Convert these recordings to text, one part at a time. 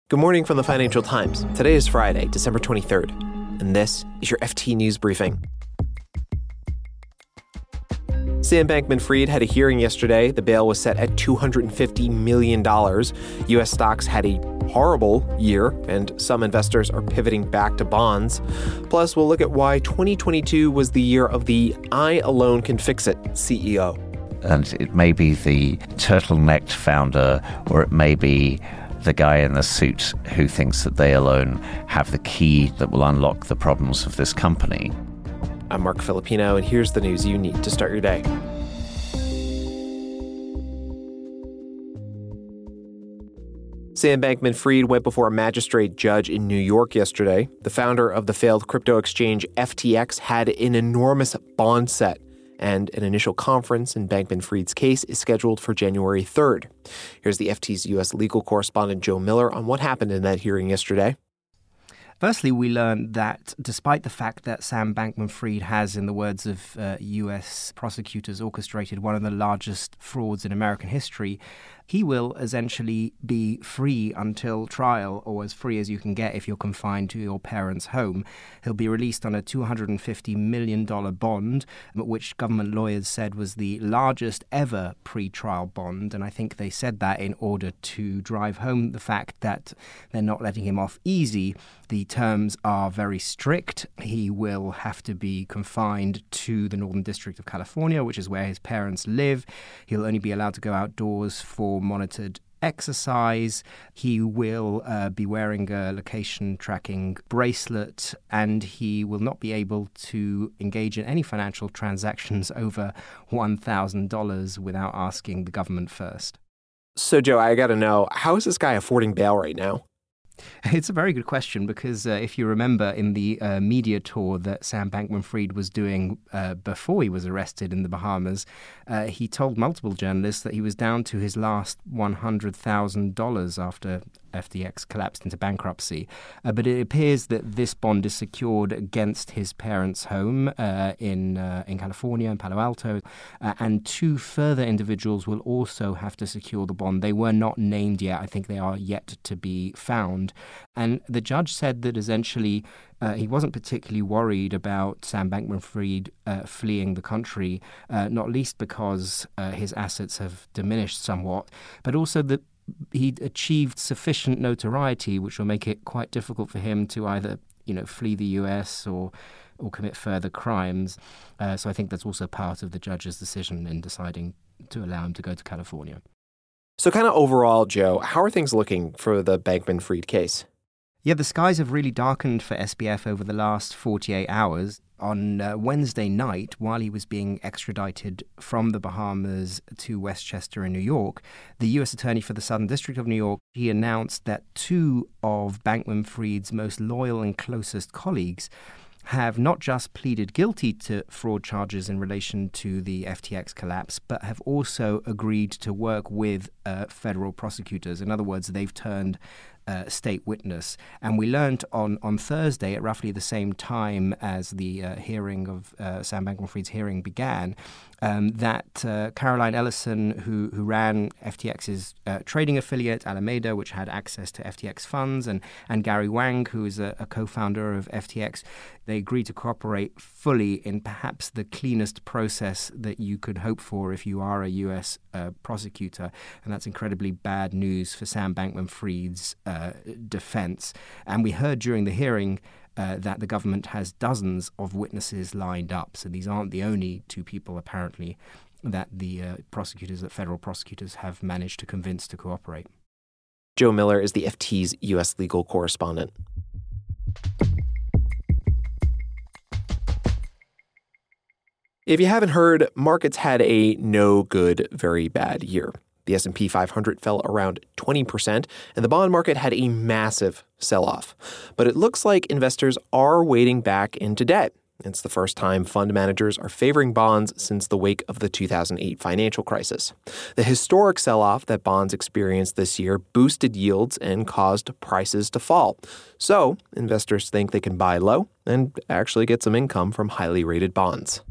Good morning from the Financial Times. Today is Friday, December 23rd, and this is your FT News Briefing. Sam Bankman-Fried had a hearing yesterday. The bail was set at $250 million. U.S. stocks had a horrible year, and some investors are pivoting back to bonds. Plus, we'll look at why 2022 was the year of the I alone can fix it CEO. And it may be the turtlenecked founder, or it may be the guy in the suit who thinks that they alone have the key that will unlock the problems of this company. I'm Mark Filipino, and here's the news you need to start your day. Sam Bankman-Fried went before a magistrate judge in New York yesterday. The founder of the failed crypto exchange FTX had an enormous bond set, and an initial conference in Bankman-Fried's case is scheduled for January 3rd. Here's the FT's U.S. legal correspondent Joe Miller on what happened in that hearing yesterday. Firstly, we learned that despite the fact that Sam Bankman-Fried has, in the words of U.S. prosecutors, orchestrated one of the largest frauds in American history, he will essentially be free until trial, or as free as you can get if you're confined to your parents' home. He'll be released on a $250 million bond, which government lawyers said was the largest ever pre-trial bond. And I think they said that in order to drive home the fact that they're not letting him off easy. The terms are very strict. He will have to be confined to the Northern District of California, which is where his parents live. He'll only be allowed to go outdoors for monitored exercise. He will be wearing a location tracking bracelet, and he will not be able to engage in any financial transactions over $1,000 without asking the government first. So, Joe, I got to know, how is this guy affording bail right now? It's a very good question because if you remember in the media tour that Sam Bankman-Fried was doing before he was arrested in the Bahamas, he told multiple journalists that he was down to his last $100,000 after FTX collapsed into bankruptcy. But it appears that this bond is secured against his parents' home in California, in Palo Alto, and two further individuals will also have to secure the bond. They were not named yet. I think they are yet to be found. And the judge said that essentially he wasn't particularly worried about Sam Bankman-Fried fleeing the country, not least because his assets have diminished somewhat, but also that he'd achieved sufficient notoriety, which will make it quite difficult for him to either, flee the U.S. or commit further crimes. So I think that's also part of the judge's decision in deciding to allow him to go to California. So kind of overall, Joe, how are things looking for the Bankman-Fried case? Yeah, the skies have really darkened for SBF over the last 48 hours. On Wednesday night, while he was being extradited from the Bahamas to Westchester in New York, the U.S. Attorney for the Southern District of New York, he announced that two of Bankman-Fried's most loyal and closest colleagues have not just pleaded guilty to fraud charges in relation to the FTX collapse, but have also agreed to work with federal prosecutors. In other words, they've turned state witness. And we learned on Thursday, at roughly the same time as the hearing of Sam Bankman-Fried's hearing began, that Caroline Ellison, who ran FTX's trading affiliate, Alameda, which had access to FTX funds, and Gary Wang, who is a co-founder of FTX, they agreed to cooperate fully in perhaps the cleanest process that you could hope for if you are a U.S. prosecutor. And that's incredibly bad news for Sam Bankman-Fried's defense. And we heard during the hearing that the government has dozens of witnesses lined up. So these aren't the only two people, apparently, that the federal prosecutors have managed to convince to cooperate. Joe Miller is the FT's U.S. legal correspondent. If you haven't heard, markets had a no good, very bad year. The S&P 500 fell around 20%, and the bond market had a massive sell-off. But it looks like investors are wading back into debt. It's the first time fund managers are favoring bonds since the wake of the 2008 financial crisis. The historic sell-off that bonds experienced this year boosted yields and caused prices to fall. So investors think they can buy low and actually get some income from highly rated bonds.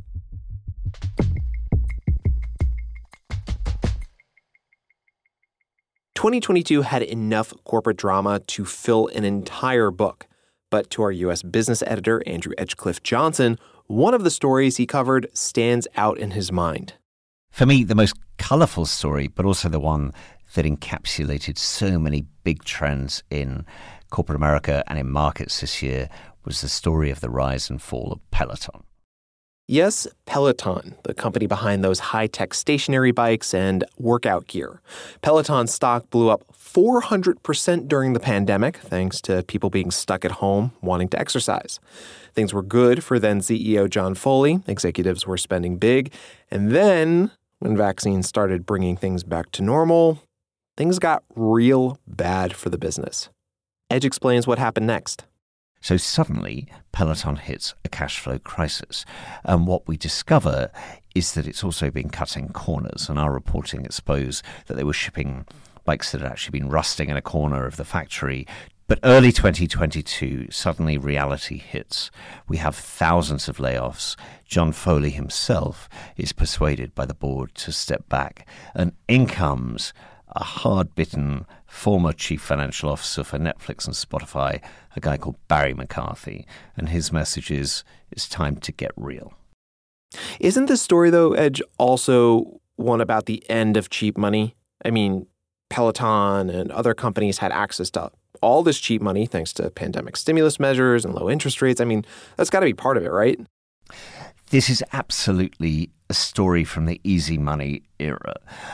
2022 had enough corporate drama to fill an entire book. But to our U.S. business editor, Andrew Edgecliffe-Johnson, one of the stories he covered stands out in his mind. For me, the most colourful story, but also the one that encapsulated so many big trends in corporate America and in markets this year, was the story of the rise and fall of Peloton. Yes, Peloton, the company behind those high-tech stationary bikes and workout gear. Peloton's stock blew up 400% during the pandemic, thanks to people being stuck at home wanting to exercise. Things were good for then CEO John Foley. Executives were spending big. And then, when vaccines started bringing things back to normal, things got real bad for the business. Edge explains what happened next. So suddenly, Peloton hits a cash flow crisis. And what we discover is that it's also been cutting corners. And our reporting exposed that they were shipping bikes that had actually been rusting in a corner of the factory. But early 2022, suddenly reality hits. We have thousands of layoffs. John Foley himself is persuaded by the board to step back. And in comes a hard-bitten former chief financial officer for Netflix and Spotify, a guy called Barry McCarthy. And his message is, it's time to get real. Isn't this story, though, Edge, also one about the end of cheap money? I mean, Peloton and other companies had access to all this cheap money thanks to pandemic stimulus measures and low interest rates. I mean, that's got to be part of it, right? This is absolutely a story from the easy money era.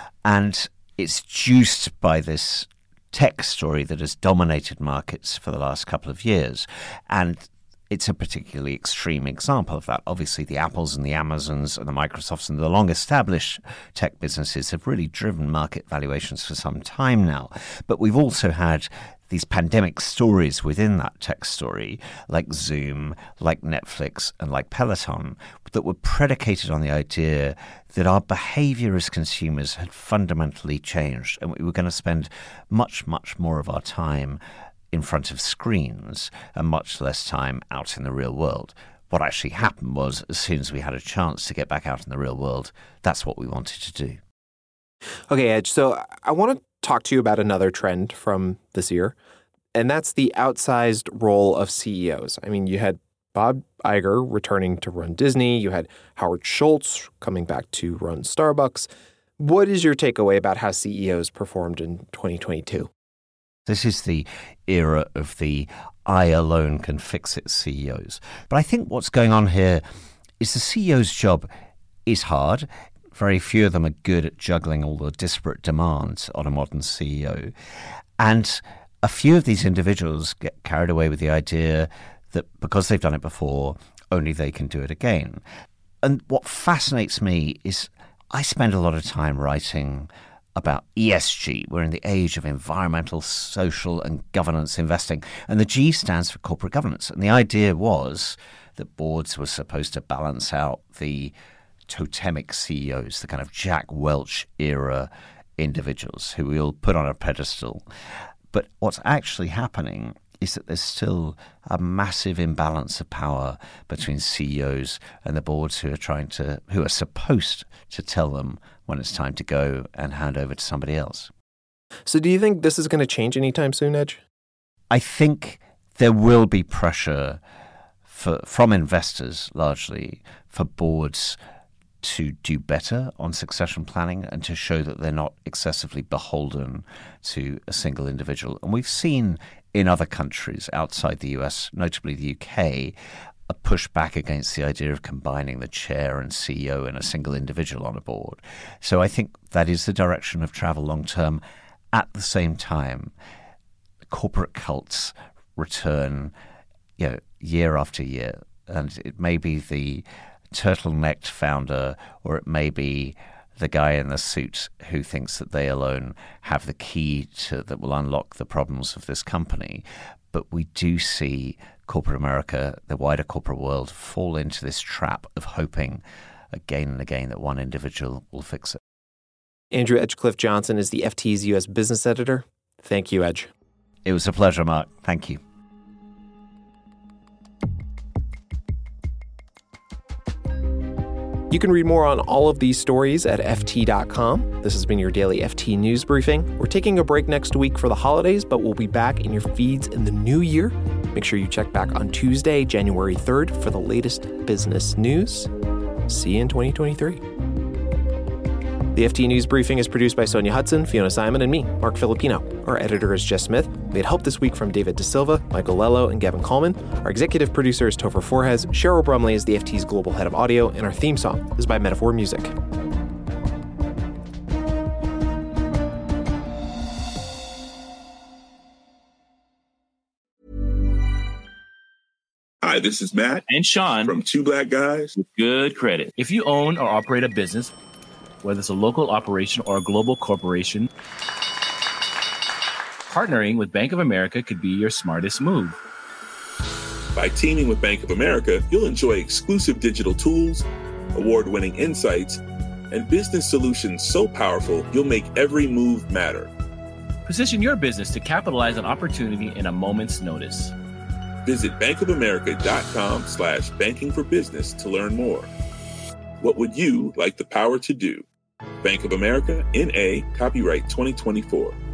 And it's juiced by this tech story that has dominated markets for the last couple of years. And it's a particularly extreme example of that. Obviously, the Apples and the Amazons and the Microsofts and the long-established tech businesses have really driven market valuations for some time now. But we've also had these pandemic stories within that tech story, like Zoom, like Netflix, and like Peloton, that were predicated on the idea that our behavior as consumers had fundamentally changed, and we were going to spend much, much more of our time in front of screens and much less time out in the real world. What actually happened was, as soon as we had a chance to get back out in the real world, that's what we wanted to do. Okay, Edge, so I want to talk to you about another trend from this year, and that's the outsized role of CEOs. I mean, you had Bob Iger returning to run Disney. You had Howard Schultz coming back to run Starbucks. What is your takeaway about how CEOs performed in 2022? This is the era of the I alone can fix it CEOs. But I think what's going on here is the CEO's job is hard. Very few of them are good at juggling all the disparate demands on a modern CEO. And a few of these individuals get carried away with the idea that because they've done it before, only they can do it again. And what fascinates me is I spend a lot of time writing about ESG. We're in the age of environmental, social, and governance investing. And the G stands for corporate governance. And the idea was that boards were supposed to balance out the totemic CEOs, the kind of Jack Welch era individuals who we all put on a pedestal. But what's actually happening is that there's still a massive imbalance of power between CEOs and the boards who are supposed to tell them when it's time to go and hand over to somebody else. So do you think this is going to change anytime soon, Edge? I think there will be pressure from investors, largely, for boards to do better on succession planning and to show that they're not excessively beholden to a single individual. And we've seen in other countries outside the US, notably the UK, a pushback against the idea of combining the chair and CEO and a single individual on a board. So I think that is the direction of travel long term. At the same time, corporate cults return, year after year, and it may be the turtlenecked founder, or it may be the guy in the suit who thinks that they alone have the key that will unlock the problems of this company. But we do see corporate America, the wider corporate world, fall into this trap of hoping again and again that one individual will fix it. Andrew Edgecliffe-Johnson is the FT's U.S. business editor. Thank you, Edge. It was a pleasure, Mark. Thank you. You can read more on all of these stories at FT.com. This has been your daily FT News Briefing. We're taking a break next week for the holidays, but we'll be back in your feeds in the new year. Make sure you check back on Tuesday, January 3rd for the latest business news. See you in 2023. The FT News Briefing is produced by Sonia Hudson, Fiona Simon, and me, Mark Filipino. Our editor is Jess Smith. We had help this week from David De Silva, Michael Lello, and Gavin Coleman. Our executive producer is Topher Forhes. Cheryl Brumley is the FT's global head of audio, and our theme song is by Metaphor Music. Hi, this is Matt and Sean from Two Black Guys with Good Credit. If you own or operate a business, whether it's a local operation or a global corporation, partnering with Bank of America could be your smartest move. By teaming with Bank of America, you'll enjoy exclusive digital tools, award-winning insights, and business solutions so powerful you'll make every move matter. Position your business to capitalize on opportunity in a moment's notice. Visit bankofamerica.com/banking for business to learn more. What would you like the power to do? Bank of America, N.A., copyright 2024.